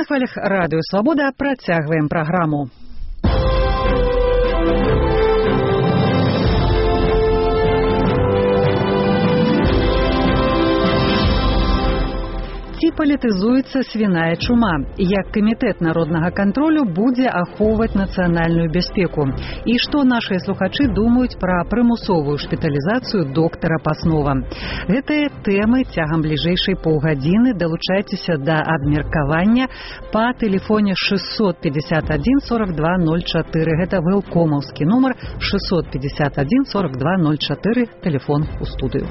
На хвалях Радыё Свабода працягваем праграму. Ці палітызуецца свіная чума? Як камітэт народнага кантролю будзе ахоўваць нацыянальную бяспеку? І што нашыя слухачы думаюць пра прымусовую шпіталізацыю доктара Паснова? Гэтыя тэмы цягам бліжэйшай паўгадзіны. Далучайцеся да абмеркавання па тэлефоне 651 42 04. Гэта вэлкомаўскі нумар 651 42 04. Тэлефон у студыю.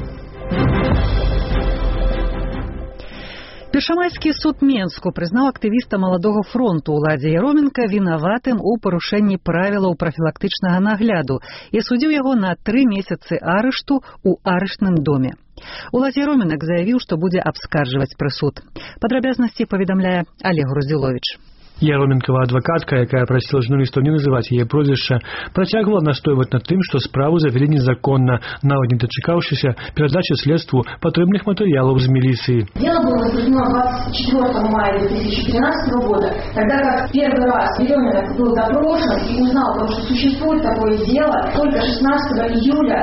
Першамайскі суд Менску прызнаў актывіста Маладога фронту Уладзя Яроменка вінаватым у парушэнні правілаў прафілактычнага нагляду і асудзіў яго на 3 месяцы арышту ў арыштным доме. Уладзя Яроменак заявіў, што будзе абскарджваць прысуд. Падрабязнасці паведамляе Олег Груздзіловіч. Яроменкова адвокатка, якая просила журналистов не называть ее прозвище, протягивала настойвать над тем, что справу завели незаконно, навод не дочекавшись передачи следству потребных материалов из милиции. Дело было возбуждено 24 мая 2013 года, когда как первый раз Яроменок был допрошен и узнал, что существует такое дело только 16 июля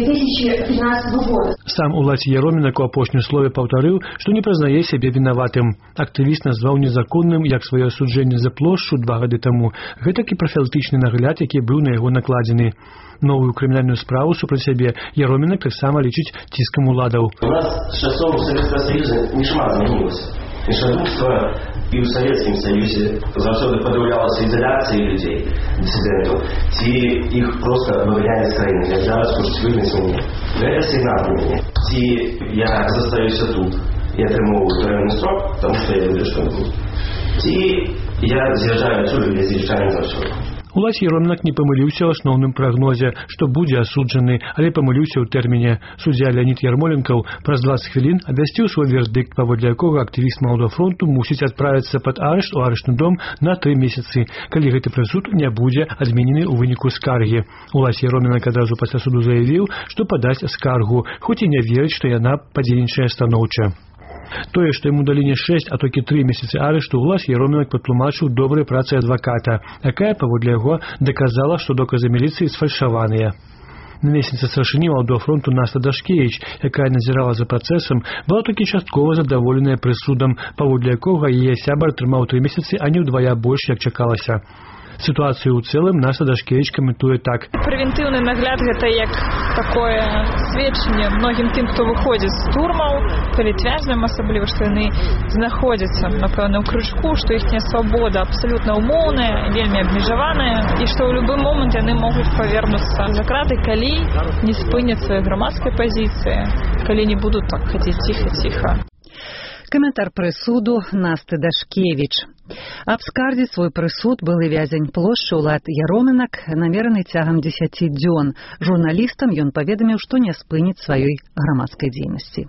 2013 года. Сам Уладзя Яроменак у апошнім слове повторил, что не признае себе виноватым. Активист назвал незаконным, як свое осуджение за плошчу 2 гады таму, гэтак і прафілактычны нагляд, які быў на яго накладзены. Новую крымінальную справу супраць сябе Яроменак таксама лічыць ціскам уладаў. У нас з часом Савецкага Саюза нішмат змянілася. Мішадурства і ў Савецкім Саюзе заўсёды падаўлялася ізаляцыяй людзей, дысідэнтаў, ці іх проста выганяць з краіны. Як зараз хочуць выгнаць мяне. Гэта сігнал для мяне. Ці я застаюся тут і атрымоўваю турэмны срок, таму што я ведаю, што буду. Ці я з'язджаю адсюль і з'язджаю заўсёды. Уладзя Яроменак не памыліўся ў асноўным прагнозе, што будзе асуджаны, але памыліўся ў тэрміне. Суддзя Леонід Ярмоленкаў праз 20 хвілін абвясціў свой вердыкт, паводле якога актывіст Маладога фронту мусіць адправіцца пад арышт у арыштны дом на 3 месяцы, калі гэты прысуд не будзе адменены ў выніку скаргі. Уладзя Яроменак адразу пасля суду заявіў, што падасць скаргу, хоць і не верыць, што яна падзейнічае станоўча. Тое, што яму далі не 6, а толькі 3 месяцы арышту, Уладзя Яроменак патлумачыў добрай працай адваката, якая, паводле яго, даказала, што доказы міліцыі сфальшаваныя. Намесніца старшыні Маладога фронту Наста Дашкевіч, якая назірала за працэсам, была толькі часткова задаволеная прысудам, паводле якога яе сябар атрымаў 3 месяцы, а не ўдвая больш, як чакалася. Ситуацию ў цэлым Наста Дашкевіч каментуе так. Прэвентыўны нагляд гэта як такое сведчанне многім тым, хто выходзіць з турмаў, палітвязням, асабліва, што яны знаходзяцца, напэўна, ў крыжку, што іхняя свабода абсалютна ўмоўная, вельмі абмежаваная, і што ў любы момант яны могуць павернуцца за краты, калі не спыняцца грамадскай пазіцыі, калі не будуць так хадзіць ціха-ціха. Каментар прысуду Насты Дашкевіч. Абскардзіць свой прысуд былы вязень плошчы Уладзя Яроменак намераны цягам 10 дзён. Журналістам ён паведаміў, што не спыніць сваёй грамадскай дзейнасці.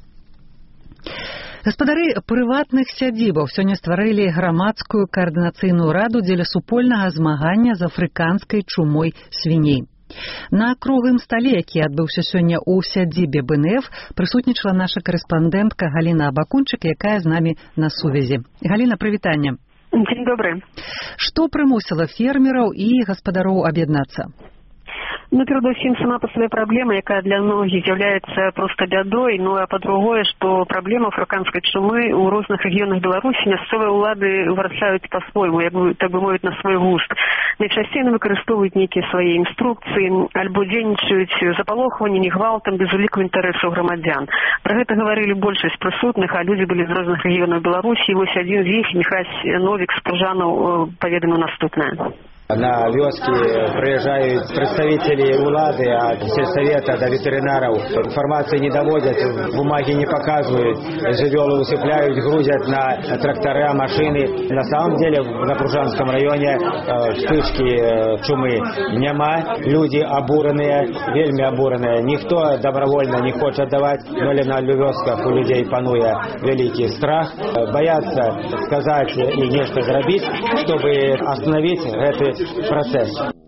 Гаспадары прыватных сядзібаў сёння стварылі грамадскую каардынацыйную раду дзеля супольнага змагання з афрыканскай чумой свіней. На круглым стале, які адбыўся сёння ў сядзібе БНФ, прысутнічала наша карэспандэнтка Галіна Абакунчык, якая з намі на сувязі. Галіна, прывітанне. Дзень добры. Што прымусіла фермераў і гаспадароў аб'яднацца? Ну, перадусім, сама по сабе праблема, якая для многіх з'яўляецца проста бядой, ну а па-другое, што праблема афрыканскай чумы ў розных рэгіёнах Беларусі мясцовыя ўлады вырашаюць па-свойму, як бы, так бы мовіць, на свой густ. Найчасцей выкарыстоўваюць нейкія свае інструкцыі альбо дзейнічаюць запалохваннямі, гвалтам без уліку інтарэсаў грамадзян. Пра гэта гаварылі большасць прысутных, а людзі былі з розных рэгіёнаў Беларусі, і вось адзін з іх, Міхась Новік з Пружанаў, паведаміў наступнае. На вёскі прыязджаюць прадстаўнікі ўлады ад сельсавета да ветэрынараў. Інфармацыі не даводзяць, бумагі не паказваюць, жывёлы усыпляюць, грузят на трактары, машины. На самом деле на Пружанском районе вспышки чумы няма. Люди обуранные, вельмі обуранные. Никто добровольно не хочет давать, но на вёсках у людей пануе великий страх. Боятся сказать и нечто зрабіць, чтобы остановить этот процесс.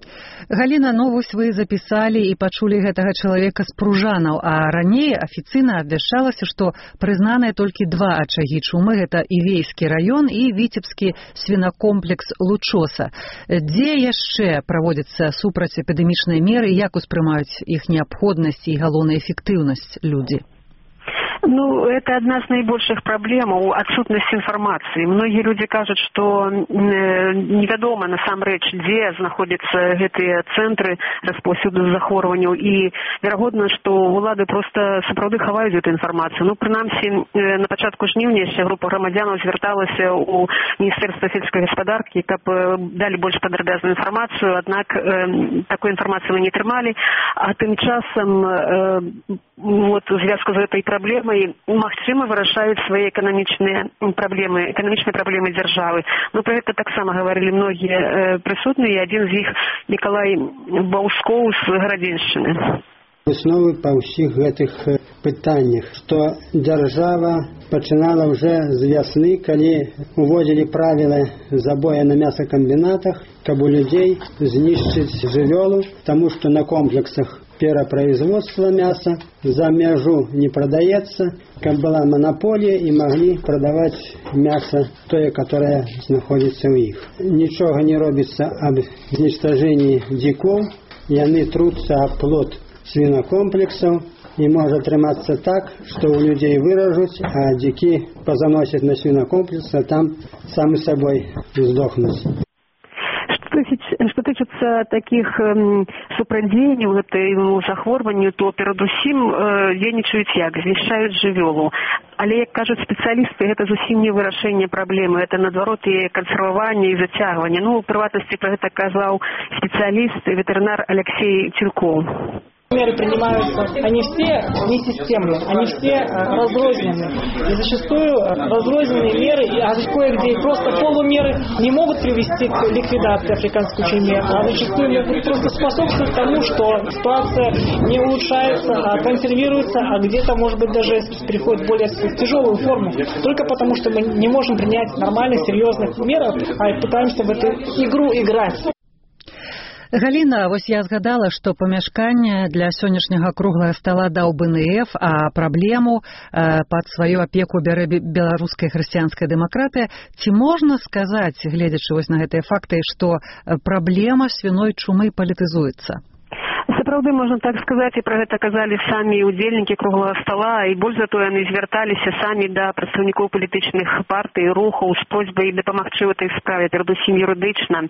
Галіна, ну вось вы запісалі і пачулі гэтага чалавека з Пружанаў, а раней афіцыйна абвяшчалася, што прызнаныя толькі 2 ачагі чумы, гэта Івейскі раён і Віцебскі свінакомплекс Лучоса. Дзе яшчэ праводзяцца супрацьэпідэмічныя меры, як успрымаюць іх неабходнасць і галоўную эфектыўнасць людзі? Ну, это одна из наибольших проблем – отсутность информации. Многие люди кажут, что невядома насамрэч, дзе знаходзяцца гэтыя цэнтры распаўсюду захворванняў, і верагодна, што улады просто сапраўды хаваюць эту інфармацыю. Ну, прынамсі, на пачатку жніўня яшчэ група грамадзянаў звярталася ў Міністэрства сельскай гаспадаркі, каб далі больш падрабязную інфармацыю, аднак такой інфармацыі мы не атрымалі, а тым часам вот у звязку з гэтай праблемай магчыма вырашаюць свае эканамічныя праблемы дзяржавы. Ну, пра гэта таксама гаварылі многія прысутныя, адзін з іх Мікалай Баўскоў з Гарадзеншчыны. Высновы па ўсіх гэтых пытаннях, што дзяржава пачынала ўжо з вясны, калі уводзілі правілы забоя на мясакамбінатах, каб у людзей знішчыць жывёлу, таму што на комплексах перапроизводства мяса за мяжу не продаецца, каб была монополія і маглі прадаваць мяса тое, которое знаходзіцца ў іх. Нічога не робіцца аб знічтажэнні дзікоў, яны труцца аб плод свінакомплексаў, і можа атрымацца так, што ў людзей выражуць, а дзікі пазаносяць на свінакомплекс, а там самі сабой здохнуць. Что тычыцца таких супрадзеянняў гэтаму захворванню, то перадусім дзейнічаюць як? Знішчаюць жывёлу. Але, як кажуць спецыялісты, гэта зусім не вырашэнне праблемы, это наадварот і кансерваванне і зацягванне. Ну, у прыватнасці пра гэта казаў спецыяліст, ветэрынар Алексей Тюрков. Меры принимаются, они все несистемные, они все разрозненные. И зачастую разрозненные меры, а кое-где просто полумеры не могут привести к ликвидации африканской чумы, а зачастую могут просто способствовать тому, что ситуация не улучшается, а консервируется, а где-то, может быть, даже переходит в более тяжелую форму. Только потому, что мы не можем принять нормальных, серьезных мер, а пытаемся в эту игру играть. Галіна, вось я згадала, што памяшканне для сённяшняга круглага стала даў БНФ, а праблему пад сваю апеку бярэ беларуская хрысціянская дэмакратыя. Ці можна сказаць, гледзячы вось на гэтыя факты, што праблема свіной чумы палітызуецца? Сапраўды, можна так сказаць, і пра гэта казалі самі удзельнікі круглага стала, і больш за тое яны звярталіся самі да прадстаўнікоў палітычных партый, рухаў з просьбай дапамагчы ў этой справе, перадусім юрыдычна,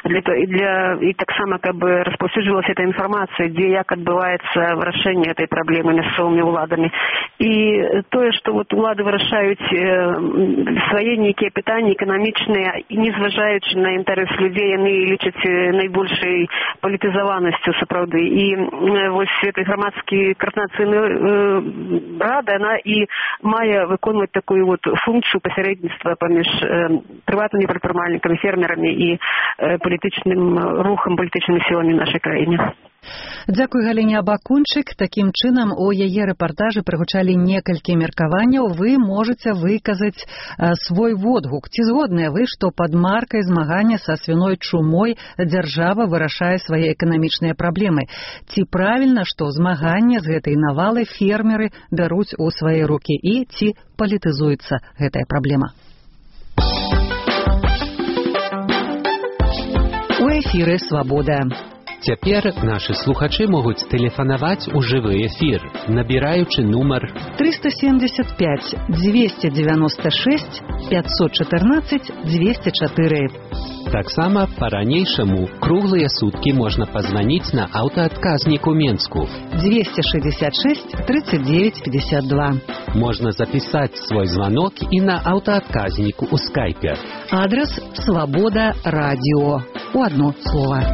і таксама, каб распаўсюджвалася эта інфармацыя, дзе як адбываецца вырашэнне этой праблемы мясцовымі ўладамі. І тое, што вот улады вырашаюць свае нейкія пытанні эканамічныя, і не зважаючы на інтарэс людзей, яны лічаць найбольшай палітызаванасцю сапраўды. І вось гэты грамадскі каардынацыйны рада, она і мае выконваць такую вот функцыю пасярэдніцтва паміж прыватнымі прадпрымальнікамі, фермерамі і палітычным рухам, палітычнымі сіламі нашай краіне. Дзякуй Галіне Абакунчык. Такім чынам у яе рэпартажы прагучалі некалькі меркаванняў. Вы можаце выказаць свой водгук. Ці згодныя вы, што пад маркай змагання са свіной чумой дзяржава вырашае свае эканамічныя праблемы? Ці правільна, што змаганне з гэтай навалай фермеры бяруць у свае рукі? І ці палітызуецца гэтая праблема? У эфіры «Свабода». Цяпер нашы слухачы могуць тэлефанаваць у жывы эфір, набіраючы нумар 375 296 514 204. Таксама па-ранейшаму круглыя суткі можна пазваніць на аўтаадказнік у Менску 266 39 52. Можна запісаць свой званок і на аўтаадказніку ў скайпе. Адрес «Свабода радио». У одно слово.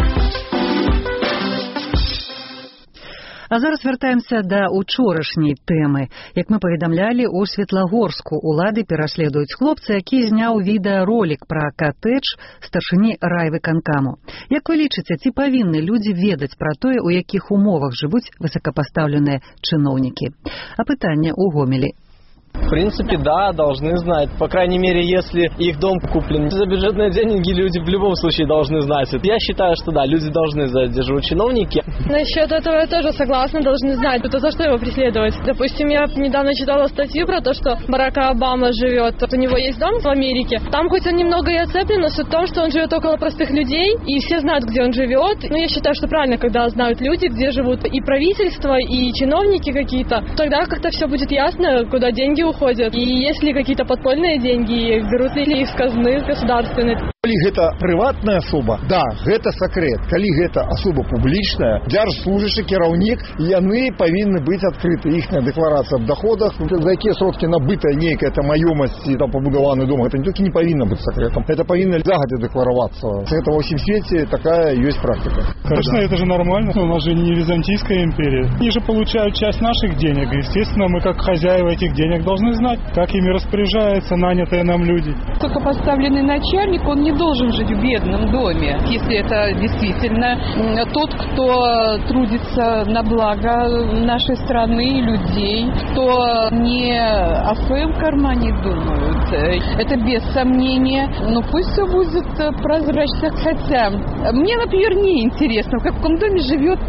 А зараз вяртаемся да учорашняй тэмы. Як мы паведамлялі, у Светлагорску улады пераследуюць хлопца, які зняў відэаролік пра катэдж старшыні райвыканкаму. Як вы лічыце, ці павінны людзі ведаць пра тое, у якіх умовах жывуць высокапастаўленыя чыноўнікі? А пытанне ў Гомелі. В принципе, да, должны знать. По крайней мере, если их дом куплен за бюджетные деньги, люди в любом случае должны знать. Я считаю, что да, люди должны задерживать, чиновники. Насчет этого я тоже согласна, должны знать. Это за что его преследовать? Допустим, я недавно читала статью про то, что Барак Обама живет. У него есть дом в Америке. Там хоть он немного и оцеплен, но суть в том, что он живет около простых людей, и все знают, где он живет. Но я считаю, что правильно, когда знают люди, где живут и правительство, и чиновники какие-то. Тогда как-то все будет ясно, куда деньги уходят. И есть ли какие-то подпольные деньги, берут ли их с казны государственной. Калі гэта прыватная асоба, да, гэта сакрэт. Калі гэта асоба публічная, дзяржслужачы, кіраўнік, яны павінны быць адкрыты. Іхняя дэкларацыя аб доходах, за якія сродкі набытая нейкая там маёмасць і там пабудаваны дом, гэта не толькі не павінна быць сакрэтам, это павінна загадзя дэкларавацца. Это во всем свете такая есть практика. Конечно, это же нормально. У нас же не Византийская империя. Они же получают часть наших денег. Естественно, мы как хозяева этих денег должны знать, как ими распоряжаются нанятые нам люди. Высокопоставленный начальник, он не должен жить в бедном доме, если это действительно тот, кто трудится на благо нашей страны и людей, кто не о своем кармане думают. Это без сомнения. Но пусть все будет прозрачно. Хотя мне, например, не интересно, в каком доме живет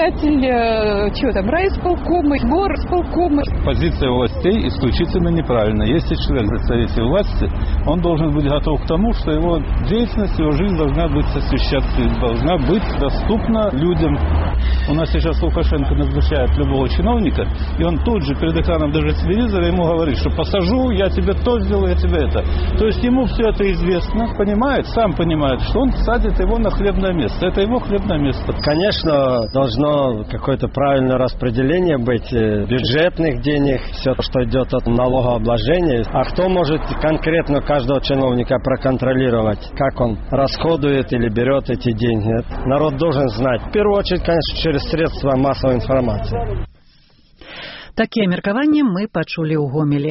председатель райисполкома, горосполкома. Позиция властей исключительно неправильна. Если человек представитель власти, он должен быть готов к тому, что его деятельность, его жизнь должна быть освещаться, должна быть доступна людям. У нас сейчас Лукашенко назначает любого чиновника, и он тут же перед экраном даже телевизора ему говорит, что посажу, я тебе то сделаю, я тебе это. То есть ему все это известно, понимает, сам понимает, что он садит его на хлебное место. Это его хлебное место. Конечно, должно какое-то правильное распределение быть бюджетных денег, все, что идет от налогообложения. А кто может конкретно каждого чиновника проконтролировать, как он расходует или берет эти деньги? Народ должен знать. В первую очередь, конечно, через средства массовой информации. Такие меркаванні мы пачулі ў Гомелі.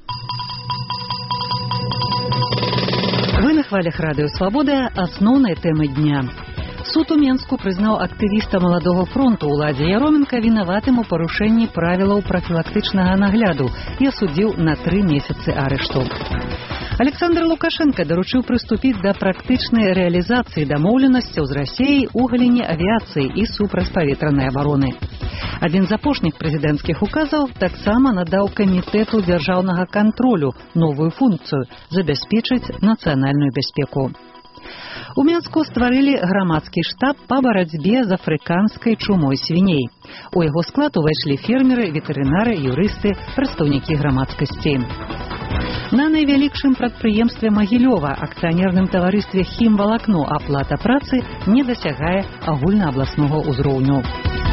Вы на хвалях радыё Свабода асноўнай тэмы дня. Суд у Менску прызнаў актывіста Маладога фронту Уладзя Яроменка вінаватым у парушэнні правілаў прафілактычнага нагляду і асудзіў на 3 месяцы арышту. Александр Лукашенко доручил приступить до практичной реализации домовленностей с Россией у галине авиации и супрацьпаветранной обороны. Один из апошних президентских указов таксама надал Комитету державного контролю новую функцию – забеспечить национальную безопасность. У Менску стварылі грамадскі штаб по барацьбе з афрыканскай чумой свіней. У яго склад увайшлі фермеры, ветэрынары, юрысты, прадстаўнікі грамадскасці. На найвялікшым прадпрыемстве Магілёва, акцыянерным таварыстве «Хімвалакно», аплата працы не дасягае агульнаабласнога ўзроўню.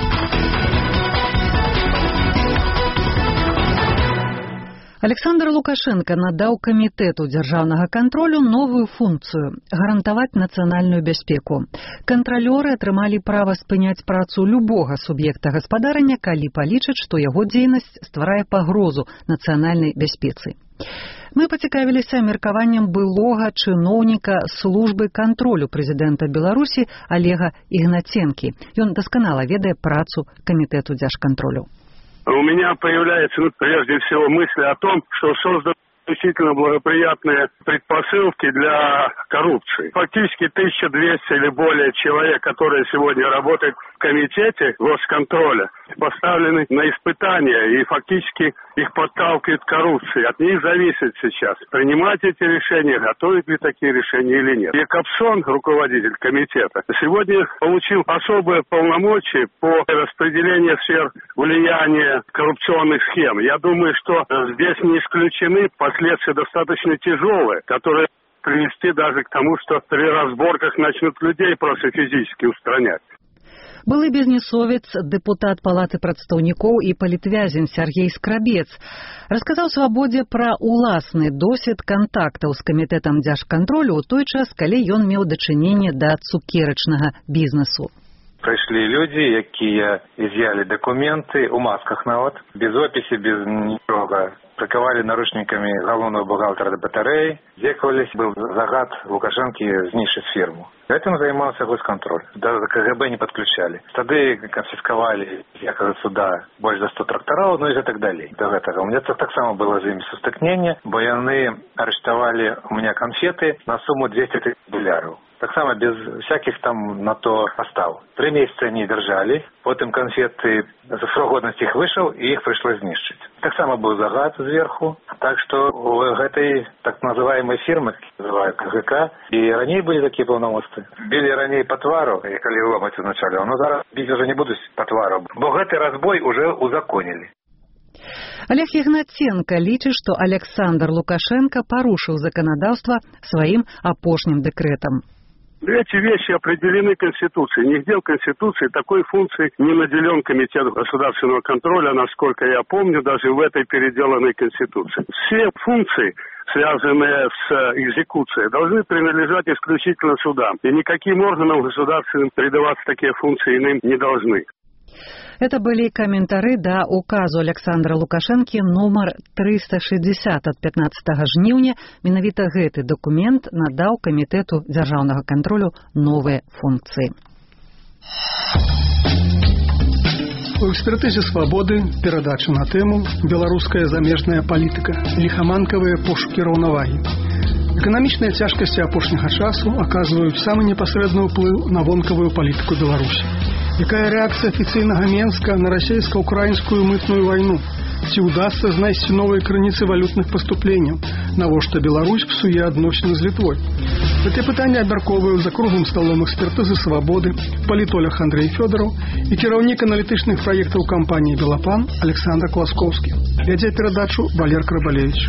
Александр Лукашенко надаў Камітэту дзяржаўнага кантролю новую функцыю – гарантаваць нацыянальную бяспеку. Кантралёры атрымалі права спыняць працу любога суб'екта гаспадарання, калі палічаць, што яго дзейнасць стварае пагрозу нацыянальнай бяспецы. Мы пацікавіліся меркаваннем былога чыноўніка службы кантролю прэзідэнта Беларусі Олега Ігнаценкі. Ён дасканала ведае працу Камітэту дзяржкантролю. У меня появляются, прежде всего, мысли о том, что созданы исключительно благоприятные предпосылки для коррупции. Фактически 1200 или более человек, которые сегодня работают в комитете госконтроля, поставлены на испытания, и фактически их подталкивает к коррупции. От них зависит сейчас, принимать эти решения, готовить ли такие решения или нет. Якобсон, руководитель комитета, сегодня получил особые полномочия по распределению сфер влияния коррупционных схем. Я думаю, что здесь не исключены последствия достаточно тяжелые, которые привести даже к тому, что при разборках начнут людей просто физически устранять. Былы бізнесовец, дэпутат Палаты прадстаўнікоў і палітвязень Сергей Скрабец расказаў Свабодзе пра уласны досвед кантактаў з Камітэтам дзяржкантролю ў той час, калі ён меў дачыненне да цукерачнага бізнесу. Прийшли люди, які изъяли документы у масках навод, без описи, без ничего. Приковали наручниками головного бухгалтера до батареи, зекались, был загад Лукашенки знищить фирму. Этим занимался госконтроль. Даже КГБ не подключали. Стады конфисковали, якобы суда, больше за 100 тракторов, ну и так далее. До этого. У меня так само было за ими состыкнение, бо яны арештовали у меня конфеты на сумму $230. Так само без всяких там на то постав. 3 месяца они держали, потом конфеты, срок годности их вышел, и их пришлось знищить. Так само был загад сверху, так что у этой так называемой фирмы, называют КГК, и ранее были такие полномочия. Били ранее по твару, и коли ломать вначале, но зараз бить уже не будут по твару, бо гэты разбой уже узаконили. Олег Ігнаценко лічыць, што Александр Лукашенко парушыў заканадаўства сваім апошнім дэкрэтам. Эти вещи определены Конституцией. Нигде в Конституции такой функции не наделен Комитет государственного контроля, насколько я помню, даже в этой переделанной Конституции. Все функции, связанные с экзекуцией, должны принадлежать исключительно судам. И никаким органам государственным передаваться такие функции иным не должны. Это были комментары до указу Александра Лукашенко номер 360 от 15 жніўня. Менавіта гэты документ надаў Камітэту дзяржаўнага кантролю новыя функцыі. У экспертызе «Свободы» перадача на тему «Беларуская замежная палітыка. Ліхаманкавыя пошукі раўнавагі». Эканамічныя цяжкасці апошняга часу аказваюць самы непасрэдны ўплыў на вонкавую палітыку Беларусі. Якая рэакцыя афіцыйнага Менска на расійска-украінскую мытную вайну? Ці ўдасца знайсці новыя крыніцы валютных паступленняў? Навошта Беларусь псуе адносіны з Літвой? Гэтыя пытанні абмяркоўваюць за круглым сталом экспертызы «Свободы» палітолог Андрей Фёдоров і кіраўнік аналітычных праектаў кампаніі «Белапан» Александр Класкоўскі. Вядзе перадачу Валер Крабалевич.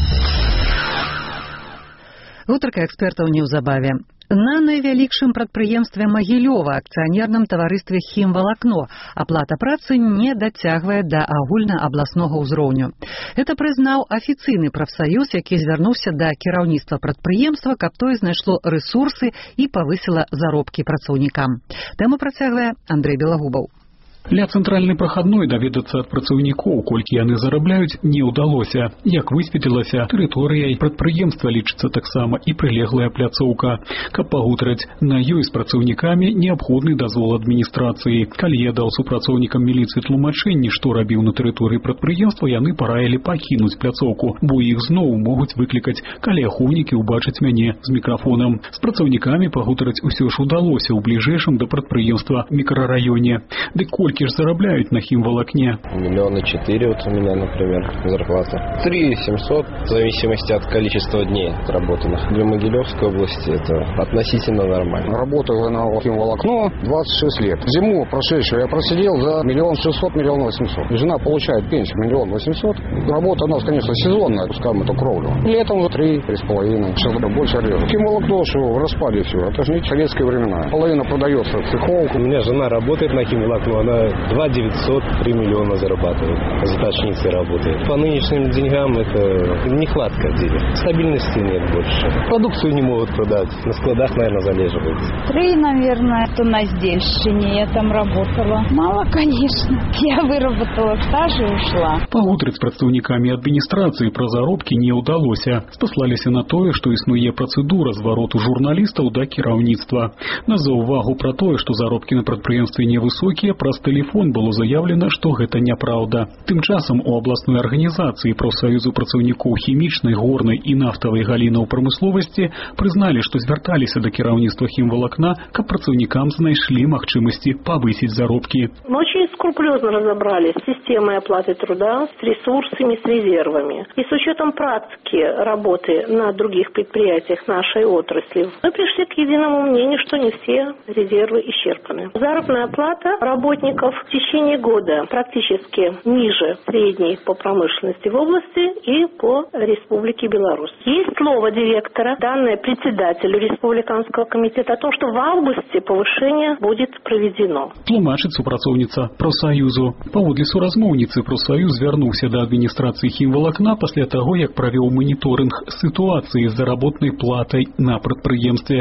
Гутарка экспертаў неўзабаве. На найвялікшым прадпрыемстве Магілёва, акцыянерным таварыстве «Хімвалакно», аплата працы не дацягвае да агульнаабласнога ўзроўню. Гэта прызнаў афіцыйны прафсаюз, які звярнуўся да кіраўніцтва прадпрыемства, каб тое знайшло рэсурсы і павысіла заробкі працаўнікам. Тэму працягвае Андрей Белагубаў. Ля цэнтральнай прахадной даведацца ад працаўнікоў, колькі яны зарабляюць, не ўдалося. Як высветлілася, тэрыторыяй прадпрыемства лічыцца таксама і прылеглая пляцоўка. Каб пагутарыць на ёй з працаўнікамі, неабходны дазвол адміністрацыі. Калі я даў супрацоўнікам міліцыі тлумачэнні, што рабіў на тэрыторыі прадпрыемства, яны параілі пакінуць пляцоўку, бо іх зноў могуць выклікаць, калі ахоўнікі ўбачаць мяне з мікрафонам. З працаўнікамі пагутарыць усё ж удалося ў бліжэйшым да прадпрыемства мікрараёне. Дык сколько же зарабляют на химволокне? 4 миллиона вот у меня, например, зарплата. 3 700, в зависимости от количества дней отработанных. Для Могилевской области это относительно нормально. Работаю на химволокно 26 лет. Зиму прошедшую я просидел за 1 600 000 1 800 000. Жена получает пенсию 1 800 000. Работа у нас, конечно, сезонная, пускаем эту кровлю. Летом за 3-3,5. Сейчас больше режу. Химволокно, что в распаде все. Это же не советские времена. Половина продается в цеховку. У меня жена работает на химволокно, она 2 900, 3 миллиона зарабатывает. Заточницей работает. По нынешним деньгам это нехватка денег. Стабильности нет больше. Продукцию не могут продать. На складах, наверное, залеживается. 3, наверное, это на Издельщине. Я там работала. Мало, конечно. Я выработала стаж и ушла. Пагутарыць з прадстаўнікамі адміністрацыі пра заробкі не ўдалося. Спаслаліся на тое, што існуе працэдура звароту журналістаў да кіраўніцтва. На заўвагу пра тое, што заробкі на прадпрыемстве невысокія, праз тэлефон было заявлена, што гэта няпраўда. Тым часам у абласной арганізацыі прафсаюзу працаўнікоў хімічнай, горнай і нафтавай галінаў прамысловасці прызналі, што звярталіся да кіраўніцтва хімвалакна, каб працаўнікам знайшлі магчымасці павысіць заробкі. Мы очень скрупулезно разобрались с системой оплаты труда, с ресурсами, с резервами. И с учетом практики работы на других предприятиях нашей отрасли, мы пришли к единому мнению, что не все резервы исчерпаны. Заработная плата работников в течение года практически ниже средней по промышленности в области и по Республике Беларусь. Есть слово директора, данное председателю Республиканского комитета о том, что в августе повышение будет проведено. Тлумачыць супрацоўніца прафсаюзу. Паводле суразмоўніцы прафсаюз звярнуўся да адміністрацыі хімвалакна пасля таго, як правёў маніторынг сітуацыі з заработнай платай на прадпрыемстве.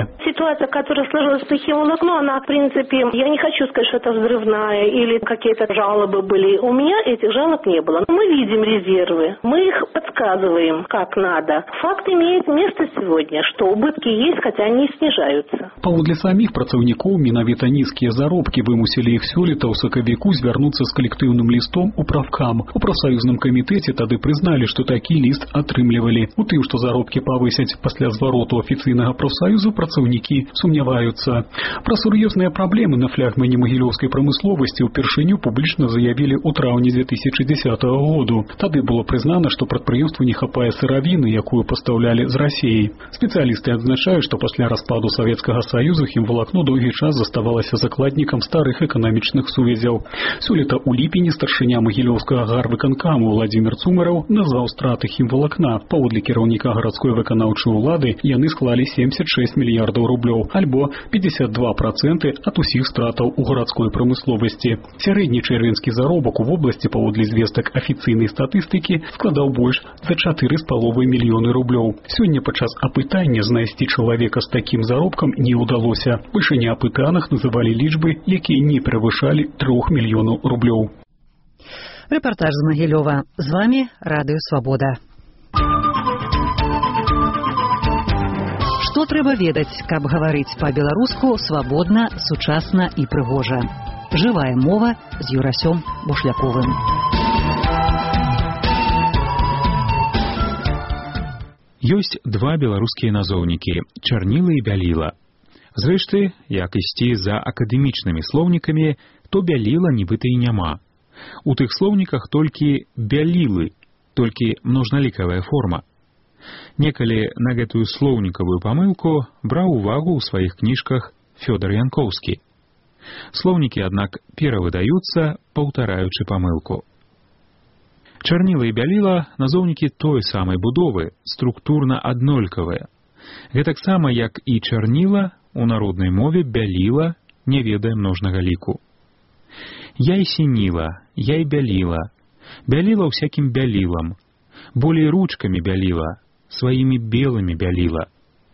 ситуация, которая сложилась в химволокно, она, в принципе, я не хочу сказать, что это взрывная или какие-то жалобы были. У меня этих жалоб не было. Мы видим резервы, мы их подсказываем, как надо. Факт имеет место сегодня, что убытки есть, хотя они снижаются. Паводле самих працаўнікоў менавіта нізкія заробкі вымусілі іх сёлета ў сакавіку звярнуцца з калектыўным лістом у правкам. У прафсаюзным камітэце тады прызналі, што такі ліст атрымлівалі. У тым, што заробкі павысяць пасля звароту афіцыйнага прафсаюзу, працаўнікі сумняваюцца. Пра сур'ёзныя праблемы на флягмане магілёўскай прамысловасці ўпершыню публічна заявілі ў траўні 2010 году. Тады было прызнана, што прадпрыемству не хапае сыравіны, якую пастаўлялі з Расіі. Спецыялісты адзначаюць, што пасля распаду Савецкага Саюзу хімвалакно доўгі час заставалася закладнікам старых эканамічных сувязяў. Сёлета ў ліпені старшыня магілёўскага гарвыканкаму Владзімір Цумараў назваў страты хімвалакна. Паводле кіраўніка гарадской выканаўчай улады яны склалі 76 мільярдаў рублёў, альбо 52% ад усіх стратаў у гарадской прамысловасці. Сярэдні чэрвеньскі заробак у вобласці паводле звестак афіцыйнай статыстыкі складаў больш за 4,5 мільёны рублёў. Сёння падчас апытання знайсці чалавека з такім заробкам не ўдалося. Большыні апытаных называлі лічбы, якія не перавышалі 3 мільёнаў рублёў. Рэпартаж з Магілёва. З вами Радыё Свабода. Што трэба ведаць, каб гаварыць па-беларуску свабодна, сучасна і прыгожа? Жывая мова з Юрасём Бушляковым. Ёсць два беларускія назоўнікі – чарніла і бяліла. Зрэшты, як ісці за акадэмічнымі слоўнікамі, то бяліла нібыта і няма. У тых слоўніках толькі бялілы, толькі множналікавая форма. Некалі на гэтую слоўнікавую памылку браў увагу ў сваіх кніжках Фёдор Янкоўскі. Слоўнікі, аднак, перавыдаюцца, паўтараючы памылку. Чарніла і бяліла – назоўнікі той самай будовы, структурна аднолькавыя. Гэтаксама, як і чарніла, у народнай мове бяліла не ведае множнага ліку. Я і сініла, я і бяліла. Бяліла ўсякім бялілам. Болей ручкамі бяліла, сваімі белымі бяліла.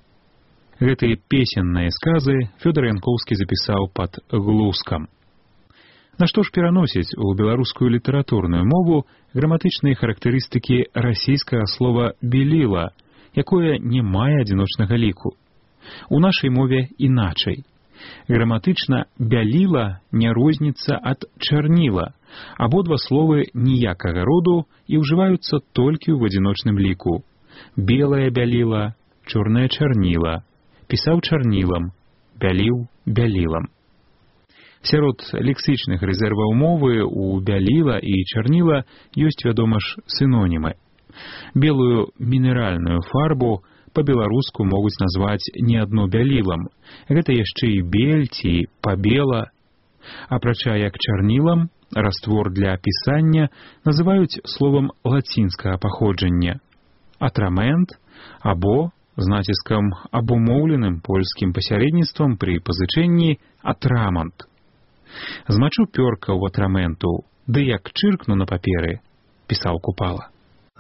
Гэтыя песенныя сказы Фёдор Янкоўскі запісаў пад глускам. На што ж пераносіць у беларускую літаратурную мову граматычныя характарыстыкі расійскага слова «беліла», якое не мае адзіночнага ліку. У нашай мове іначай. Граматычна «бяліла» не розніцца ад «чарніла». Абодва словы ніякага роду і ўжываюцца толькі ў адзіночным ліку. Белая бяліла, чорная чарніла, пісаў чарнілам, бяліў бялілам. Сярод лексічных рэзерваў мовы у бяліла і чарніла ёсць, вядома ж, сінонімы. Белую мінеральную фарбу па-беларуску могуць назваць не адно бялілам. Гэта яшчэ і бель ці пабела. Апрача як чарнілам, раствор для пісання называюць словам лацінскага паходжання – атрамент або, з націскам абумоўленым польскім пасярэдніцтвам пры пазычэнні, атрамант. Змачу пёрка ў атраменту, ды як чыркну на паперы, пісаў Купала.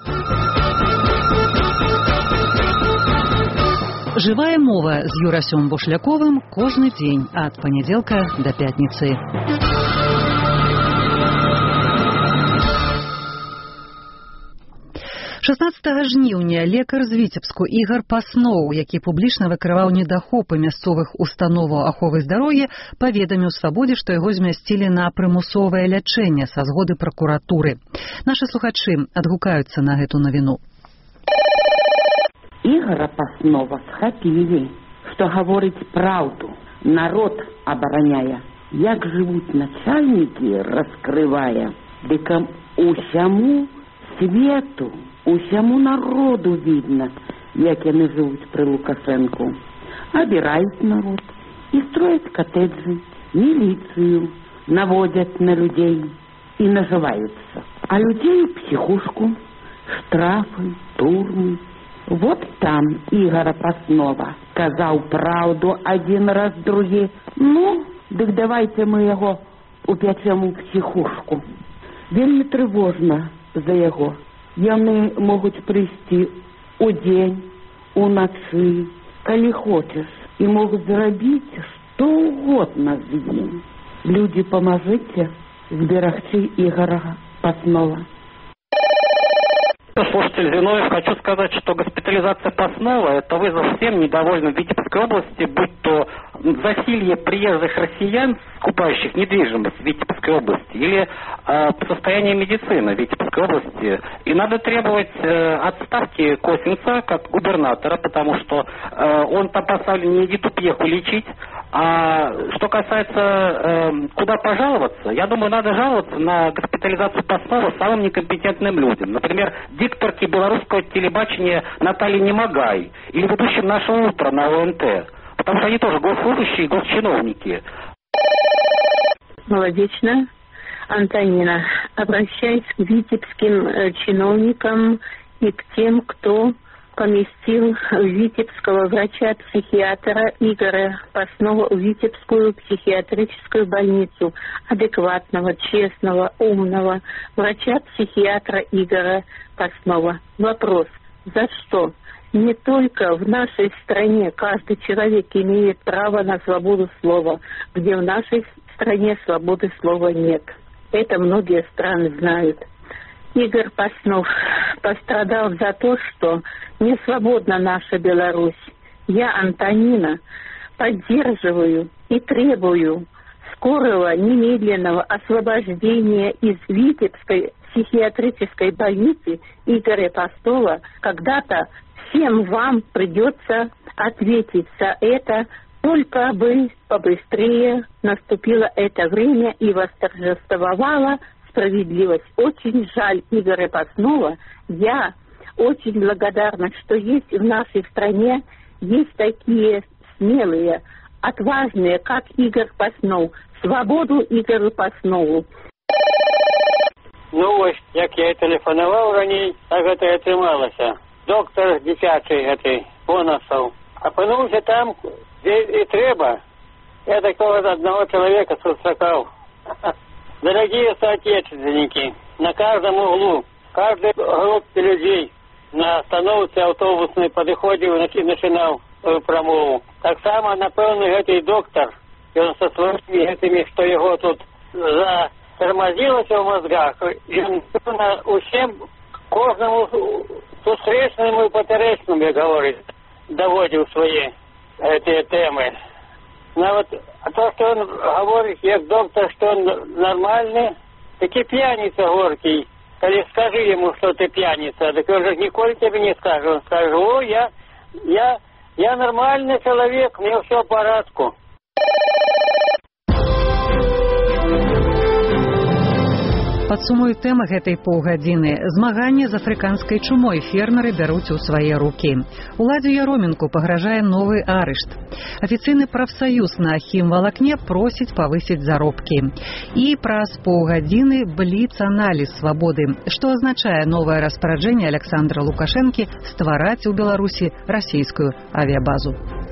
Жывая мова з Юрасём Бушляковым кожны дзень ад панядзелка да пятніцы. 16 жніўня лекар з Віцебску Ігар Пасноў, які публічна выкрываў недахопы мясцовых установаў аховы здароўя, паведаміў Свабодзе, што яго змясцілі на прымусовае лячэнне са згоды пракуратуры. Нашы слухачы адгукаюцца на гэту навіну. Ігара Паснова схапілі, што гаворыць праўду, народ абараняе. Як жывуць начальнікі, раскрывае, дыкам усяму свету, усяму народу видно, як яны жывуць пры Лукашэнку. Абіраюць народ і строяць коттеджы, міліцыю наводзяць на людзей і нажываюцца. А людзей у психушку, штрафы, турмы. Вот там Ігара Паснова казаў праўду один раз, другі. Ну, дык давайте мы яго упячем у психушку. Вельмі трывожна за яго. Яны могуць прыйсці у дзень, уначы, калі хочаш. і могуць зрабіць што угодна з ім. Людзі, памажыце зберагчы Игоря Паснова. Слушатель Зиновьев, хочу сказать, что госпитализация Паснова – это вызов всем недовольным в Витебской области, будь то засилье приезжих россиян, скупающих недвижимость в Витебской области, или состояние медицины в Витебской области. И надо требовать отставки Косинца как губернатора, потому что он там поставлен не иди тупьеху лечить. А что касается куда пожаловаться, я думаю, надо жаловаться на госпитализацию Паснова самым некомпетентным людям. Например, дикторке белорусского телебачения Наталье Немагай или ведущим «Нашего утра» на ОНТ. Потому что они тоже госслужащие и госчиновники. Молодечно. Антонина, обращаюсь к витебским чиновникам и к тем, кто поместил витебского врача-психиатра Игоря Паснова в Витебскую психиатрическую больницу. Адекватного, честного, умного врача-психиатра Игоря Паснова. Вопрос: за что? Не только в нашей стране каждый человек имеет право на свободу слова, где в нашей стране свободы слова нет. Это многие страны знают. Игорь Паснов пострадал за то, что не свободна наша Беларусь. Я, Антонина, поддерживаю и требую скорого, немедленного освобождения из Витебской психиатрической больницы Игоря Паснова. Когда-то всем вам придется ответить за это, только бы побыстрее наступило это время и восторжествовала справедливость. Очень жаль Игоря Паснова. Я очень благодарна, что есть в нашей стране есть такие смелые, отважные, как Игорь Паснов. Свободу Игорю Паснову. Ну ось, як я телефонував раніше, так это і трималося. Доктор дитячий этой Бонасов опинився там, де і треба. Я такого одного человека сустракав. Дорогие соотечественники, на каждом углу, в каждой группе людей на остановке автобусной подходил и начинал промову. Так само, напевно, этот доктор, и он со своими этими, что его тут затормозилось в мозгах, и он усім, кожному встречному и поперечному, я говорю, доводил свои эти темы. Но вот то, что он говорит, як доктор, что он нормальный, таки пьяница горький. Коли скажи ему, что ты пьяница, так он же николи тебе не скажет. Он скажет: о, я нормальный человек, мне все в порядку. Падсумуе тэмы гэтай паўгадзіны. Змаганне з афрыканскай чумой фермеры бяруць у свае рукі. Уладзе Яроменку пагражае новы арышт. Афіцыйны прафсаюз на хімвалакне просіць павысіць заробкі. І праз паўгадзіны бліц-аналіз свабоды, што азначае новае распараджэнне Александра Лукашэнкі ствараць у Беларусі расійскую авіябазу.